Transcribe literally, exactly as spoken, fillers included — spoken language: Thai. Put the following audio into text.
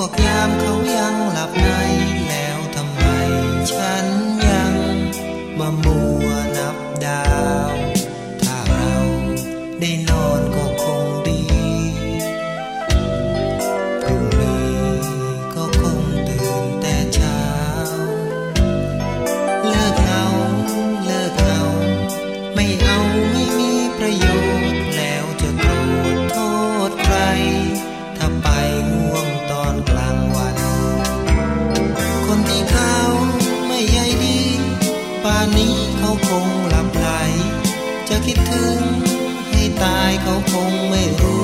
กยามเขายังหลับในแล้วทำไมฉันยังมามัวนับดาวถ้าเราได้นอนก็คงดีพรุ่งนี้ก็คงตื่นแต่เช้าเลิกเหงาเลิกเหงาไม่เอาไม่มีประโยชน์แล้วจะโกรธโทษใครถ้าไปง่วงตอนกลางวันคนที่เขาไม่ใยดีป่านนี้เขาคงหลับไหลจะคิดถึงให้ตายเขาคงไม่รู้